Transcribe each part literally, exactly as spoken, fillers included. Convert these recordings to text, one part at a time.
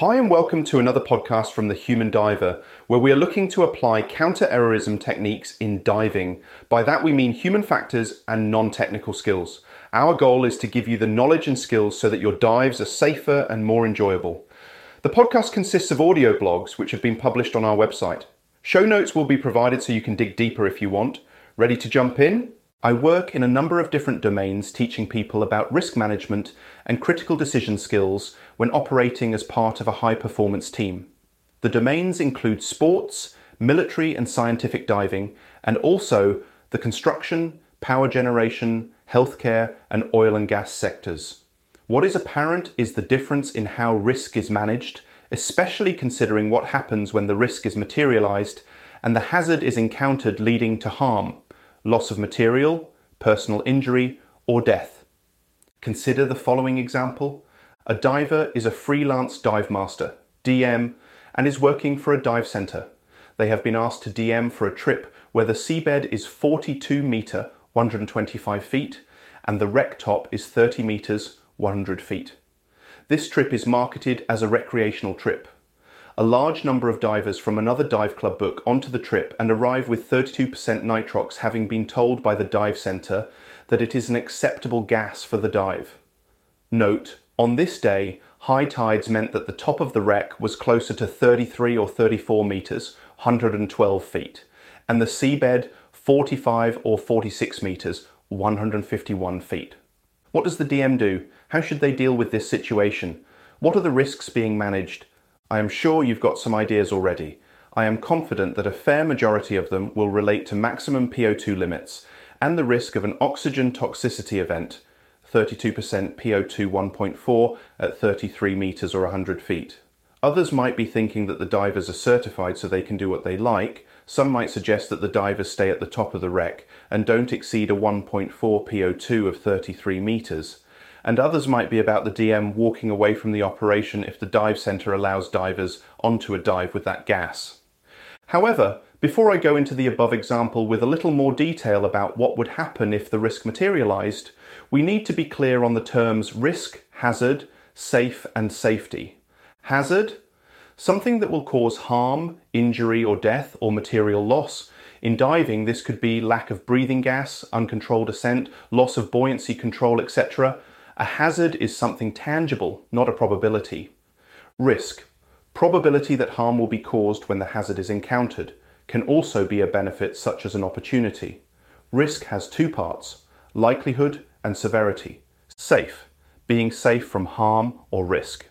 Hi and welcome to another podcast from The Human Diver, where we are looking to apply counter-errorism techniques in diving. By that we mean human factors and non-technical skills. Our goal is to give you the knowledge and skills so that your dives are safer and more enjoyable. The podcast consists of audio blogs which have been published on our website. Show notes will be provided so you can dig deeper if you want. Ready to jump in? I work in a number of different domains teaching people about risk management and critical decision skills when operating as part of a high-performance team. The domains include sports, military and scientific diving, and also the construction, power generation, healthcare and oil and gas sectors. What is apparent is the difference in how risk is managed, especially considering what happens when the risk is materialized and the hazard is encountered leading to harm, loss of material, personal injury, or death. Consider the following example. A diver is a freelance dive master, D M, and is working for a dive center. They have been asked to D M for a trip where the seabed is forty-two meter, one hundred twenty-five feet, and the wreck top is thirty meters, one hundred feet. This trip is marketed as a recreational trip. A large number of divers from another dive club book onto the trip and arrive with thirty-two percent nitrox, having been told by the dive centre that it is an acceptable gas for the dive. Note, on this day, high tides meant that the top of the wreck was closer to thirty-three or thirty-four metres, one hundred twelve feet, and the seabed forty-five or forty-six metres, one hundred fifty-one feet. What does the D M do? How should they deal with this situation? What are the risks being managed? I am sure you've got some ideas already. I am confident that a fair majority of them will relate to maximum P O two limits and the risk of an oxygen toxicity event, thirty-two percent P O two one point four at thirty-three metres or one hundred feet. Others might be thinking that the divers are certified so they can do what they like. Some might suggest that the divers stay at the top of the wreck and don't exceed a one point four P O two of thirty-three metres. And others might be about the D M walking away from the operation if the dive centre allows divers onto a dive with that gas. However, before I go into the above example with a little more detail about what would happen if the risk materialised, we need to be clear on the terms risk, hazard, safe and safety. Hazard, something that will cause harm, injury or death or material loss. In diving, this could be lack of breathing gas, uncontrolled ascent, loss of buoyancy control, et cetera. A hazard is something tangible, not a probability. Risk, probability that harm will be caused when the hazard is encountered, can also be a benefit such as an opportunity. Risk has two parts, likelihood and severity. Safe, being safe from harm or risk.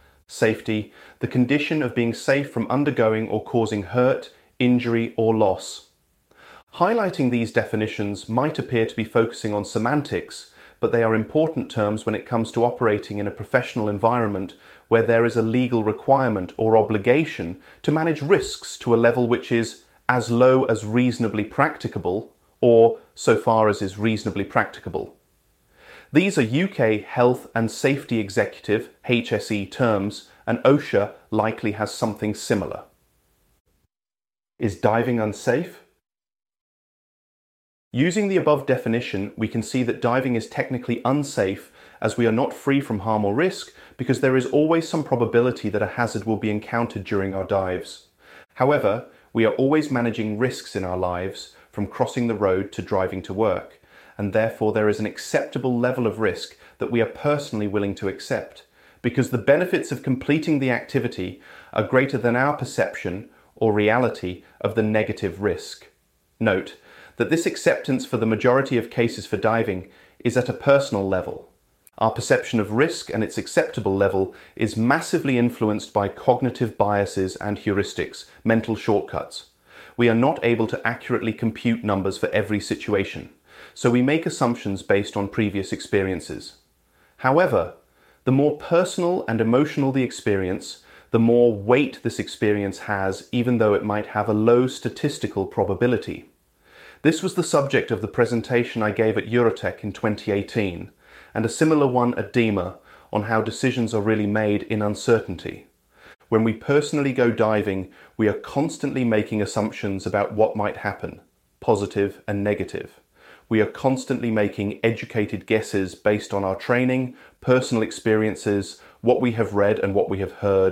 Safety, the condition of being safe from undergoing or causing hurt, injury or loss. Highlighting these definitions might appear to be focusing on semantics, but they are important terms when it comes to operating in a professional environment where there is a legal requirement or obligation to manage risks to a level which is as low as reasonably practicable, or so far as is reasonably practicable. These are U K Health and Safety Executive, H S E terms, and OSHA likely has something similar. Is diving unsafe? Using the above definition, we can see that diving is technically unsafe as we are not free from harm or risk because there is always some probability that a hazard will be encountered during our dives. However, we are always managing risks in our lives, from crossing the road to driving to work, and therefore there is an acceptable level of risk that we are personally willing to accept because the benefits of completing the activity are greater than our perception or reality of the negative risk. Note that this acceptance for the majority of cases for diving is at a personal level. Our perception of risk and its acceptable level is massively influenced by cognitive biases and heuristics, mental shortcuts. We are not able to accurately compute numbers for every situation, so we make assumptions based on previous experiences. However, the more personal and emotional the experience, the more weight this experience has, even though it might have a low statistical probability. This was the subject of the presentation I gave at Eurotech in twenty eighteen, and a similar one at DEMA on how decisions are really made in uncertainty. When we personally go diving, we are constantly making assumptions about what might happen, positive and negative. We are constantly making educated guesses based on our training, personal experiences, what we have read and what we have heard,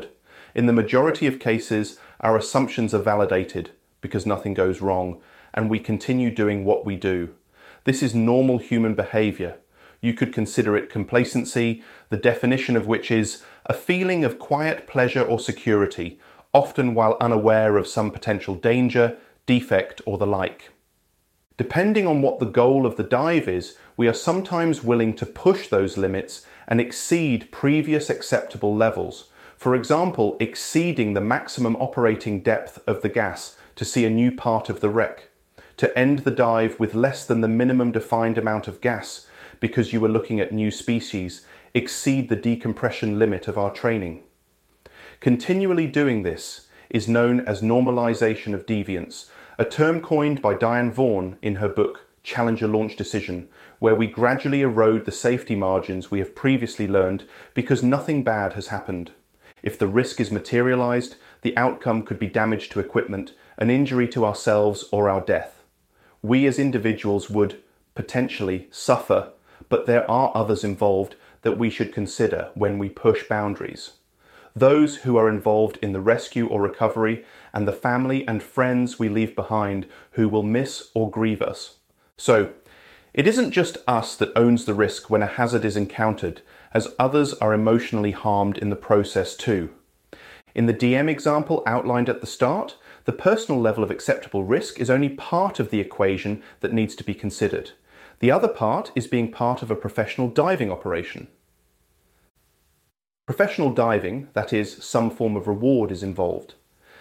In the majority of cases, our assumptions are validated because nothing goes wrong, and we continue doing what we do. This is normal human behavior. You could consider it complacency, the definition of which is a feeling of quiet pleasure or security, often while unaware of some potential danger, defect, or the like. Depending on what the goal of the dive is, we are sometimes willing to push those limits and exceed previous acceptable levels. For example, exceeding the maximum operating depth of the gas to see a new part of the wreck, to end the dive with less than the minimum defined amount of gas because you were looking at new species, exceed the decompression limit of our training. Continually doing this is known as normalization of deviance, a term coined by Diane Vaughan in her book Challenger Launch Decision, where we gradually erode the safety margins we have previously learned because nothing bad has happened. If the risk is materialized, the outcome could be damage to equipment, an injury to ourselves, or our death. We as individuals would potentially suffer, but there are others involved that we should consider when we push boundaries. Those who are involved in the rescue or recovery, and the family and friends we leave behind who will miss or grieve us. So, it isn't just us that owns the risk when a hazard is encountered, as others are emotionally harmed in the process too. In the D M example outlined at the start, the personal level of acceptable risk is only part of the equation that needs to be considered. The other part is being part of a professional diving operation. Professional diving, that is, some form of reward is involved.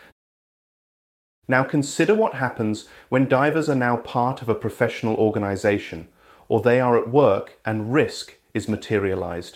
Now consider what happens when divers are now part of a professional organization, or they are at work and risk is materialized.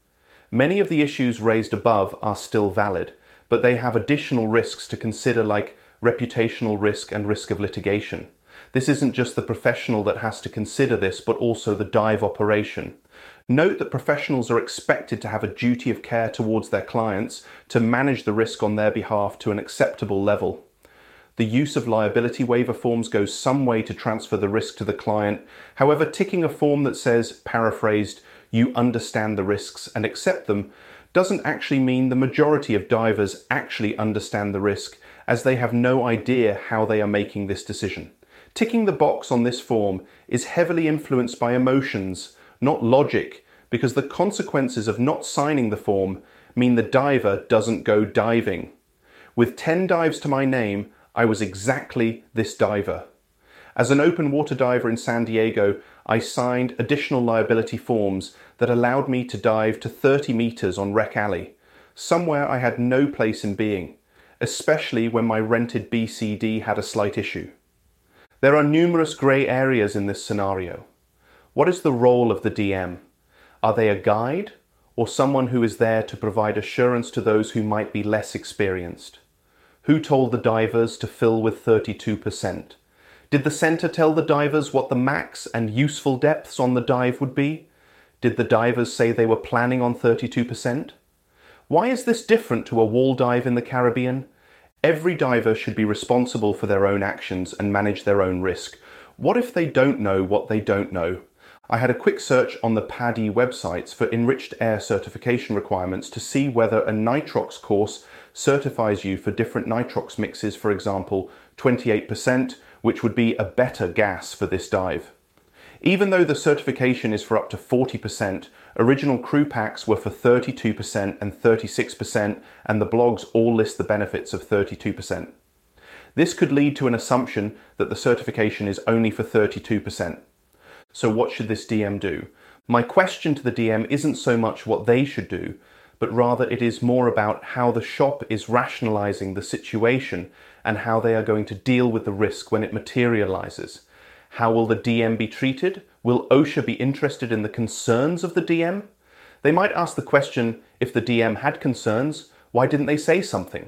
Many of the issues raised above are still valid, but they have additional risks to consider, like reputational risk and risk of litigation. This isn't just the professional that has to consider this, but also the dive operation. Note that professionals are expected to have a duty of care towards their clients to manage the risk on their behalf to an acceptable level. The use of liability waiver forms goes some way to transfer the risk to the client. However, ticking a form that says, paraphrased, "You understand the risks and accept them," doesn't actually mean the majority of divers actually understand the risk, as they have no idea how they are making this decision. Ticking the box on this form is heavily influenced by emotions, not logic, because the consequences of not signing the form mean the diver doesn't go diving. With ten dives to my name, I was exactly this diver. As an open water diver in San Diego, I signed additional liability forms that allowed me to dive to thirty meters on Wreck Alley, somewhere I had no place in being, especially when my rented B C D had a slight issue. There are numerous grey areas in this scenario. What is the role of the D M? Are they a guide, or someone who is there to provide assurance to those who might be less experienced? Who told the divers to fill with thirty-two percent? Did the center tell the divers what the max and useful depths on the dive would be? Did the divers say they were planning on thirty-two percent? Why is this different to a wall dive in the Caribbean? Every diver should be responsible for their own actions and manage their own risk. What if they don't know what they don't know? I had a quick search on the P A D I websites for enriched air certification requirements to see whether a nitrox course certifies you for different nitrox mixes, for example, twenty-eight percent, which would be a better gas for this dive. Even though the certification is for up to forty percent, original crew packs were for thirty-two percent and thirty-six percent, and the blogs all list the benefits of thirty-two percent. This could lead to an assumption that the certification is only for thirty-two percent. So what should this D M do? My question to the D M isn't so much what they should do, but rather it is more about how the shop is rationalizing the situation and how they are going to deal with the risk when it materializes. How will the D M be treated? Will OSHA be interested in the concerns of the D M? They might ask the question, if the D M had concerns, why didn't they say something?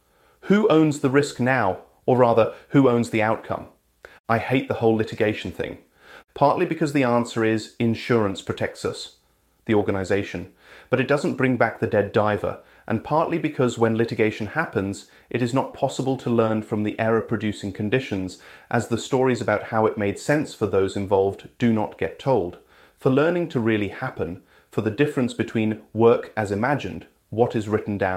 Who owns the risk now? Or rather, who owns the outcome? I hate the whole litigation thing. Partly because the answer is insurance protects us, the organization, but it doesn't bring back the dead diver, and partly because when litigation happens, it is not possible to learn from the error-producing conditions, as the stories about how it made sense for those involved do not get told. For learning to really happen, for the difference between work as imagined, what is written down,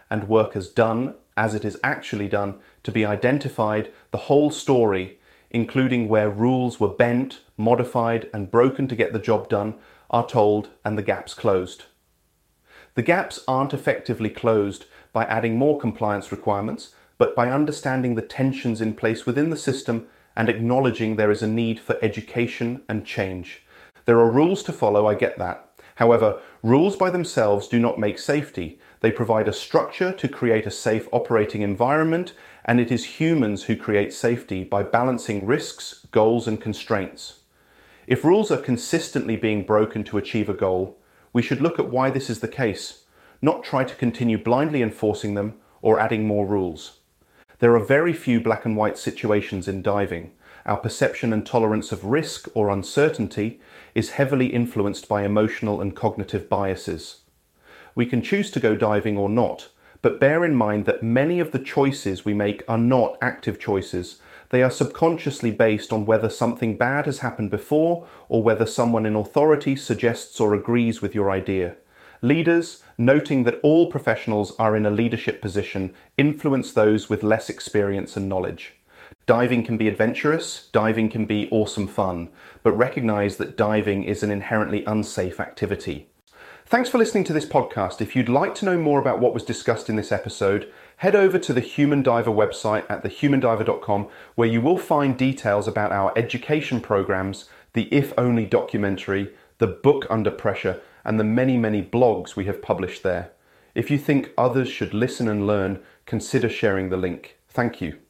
and work as done as it is actually done to be identified, the whole story, including where rules were bent, modified, and broken to get the job done, are told and the gaps closed. The gaps aren't effectively closed by adding more compliance requirements, but by understanding the tensions in place within the system and acknowledging there is a need for education and change. There are rules to follow, I get that. However, rules by themselves do not make safety. They provide a structure to create a safe operating environment, and it is humans who create safety by balancing risks, goals, and constraints. If rules are consistently being broken to achieve a goal, we should look at why this is the case, not try to continue blindly enforcing them or adding more rules. There are very few black and white situations in diving. Our perception and tolerance of risk or uncertainty is heavily influenced by emotional and cognitive biases. We can choose to go diving or not, but bear in mind that many of the choices we make are not active choices. They are subconsciously based on whether something bad has happened before or whether someone in authority suggests or agrees with your idea. Leaders, noting that all professionals are in a leadership position, influence those with less experience and knowledge. Diving can be adventurous, diving can be awesome fun, but recognize that diving is an inherently unsafe activity. Thanks for listening to this podcast. If you'd like to know more about what was discussed in this episode, head over to the Human Diver website at the human diver dot com, where you will find details about our education programs, the If Only documentary, the book Under Pressure, and the many, many blogs we have published there. If you think others should listen and learn, consider sharing the link. Thank you.